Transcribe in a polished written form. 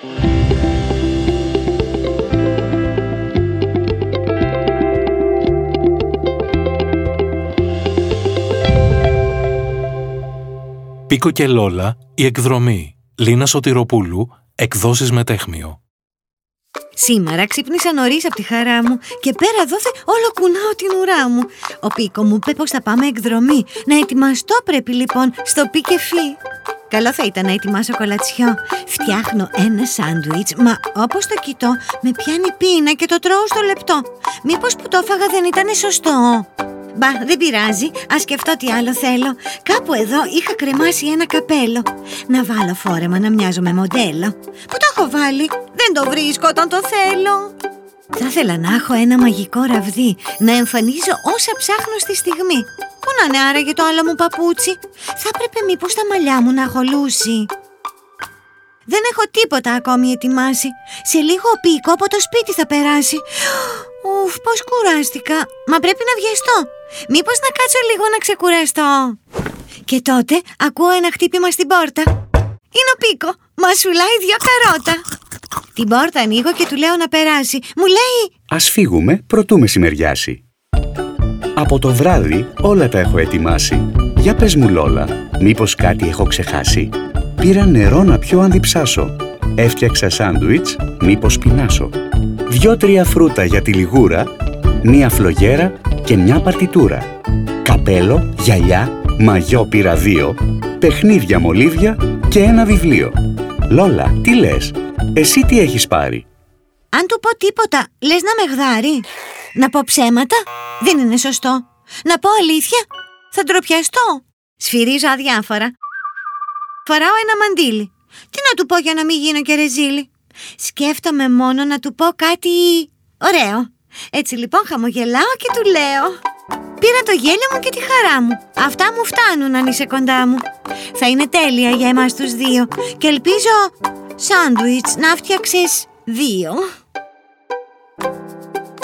Πίκο και Λόλα, η εκδρομή. Λίνα Σωτηροπούλου, εκδόσεις Μετέχμιο. Σήμερα ξύπνησα νωρίς από τη χαρά μου και πέρα δόθε όλο κουνάω την ουρά μου. Ο Πίκο μου είπε πως θα πάμε εκδρομή. Να ετοιμαστώ πρέπει λοιπόν στο πι και φι. Καλό θα ήταν να ετοιμάσω κολατσιό. Φτιάχνω ένα σάντουιτς, μα όπως το κοιτώ με πιάνει πείνα και το τρώω στο λεπτό. Μήπως που το έφαγα δεν ήταν σωστό? Μπα, δεν πειράζει, ας σκεφτώ τι άλλο θέλω. Κάπου εδώ είχα κρεμάσει ένα καπέλο. Να βάλω φόρεμα να μοιάζω με μοντέλο. Πού το έχω βάλει? Δεν το βρίσκω όταν το θέλω. Θα ήθελα να έχω ένα μαγικό ραβδί, να εμφανίζω όσα ψάχνω στη στιγμή. Πού να είναι άραγε το άλλο μου παπούτσι? Θα έπρεπε μήπως τα μαλλιά μου να έχω λούσει? Δεν έχω τίποτα ακόμη ετοιμάσει. Σε λίγο ο Πίκο από το σπίτι θα περάσει. Ουφ, πως κουράστηκα. Μα πρέπει να βιαστώ. Μήπως να κάτσω λίγο να ξεκουραστώ? Και τότε ακούω ένα χτύπημα στην πόρτα. Είναι ο Πίκο, μασουλάει 2 καρότα. Την πόρτα ανοίγω και του λέω να περάσει. Μου λέει: ας φύγουμε προτού μεσημεριάσει. Από το βράδυ όλα τα έχω ετοιμάσει. Για πες μου Λόλα, μήπως κάτι έχω ξεχάσει? Πήρα νερό να πιω αν διψάσω. Έφτιαξα σάντουιτς, μήπως πεινάσω? 2-3 φρούτα για τη λιγούρα, 1 φλογέρα και 1 παρτιτούρα. Καπέλο, γυαλιά, μαγιό πήρα 2, παιχνίδια μολύβια και 1 βιβλίο. Λόλα, τι λες? Εσύ τι έχεις πάρει? Αν του πω τίποτα, λες να με γδάρει? Να πω ψέματα? Δεν είναι σωστό. Να πω αλήθεια? Θα ντροπιαστώ. Σφυρίζω αδιάφορα. Φοράω ένα μαντίλι. Τι να του πω για να μην γίνω και ρεζίλι? Σκέφτομαι μόνο να του πω κάτι ωραίο. Έτσι λοιπόν χαμογελάω και του λέω: πήρα το γέλιο μου και τη χαρά μου. Αυτά μου φτάνουν αν είσαι κοντά μου. Θα είναι τέλεια για εμάς τους 2. Και ελπίζω σάντουιτς να φτιάξεις 2.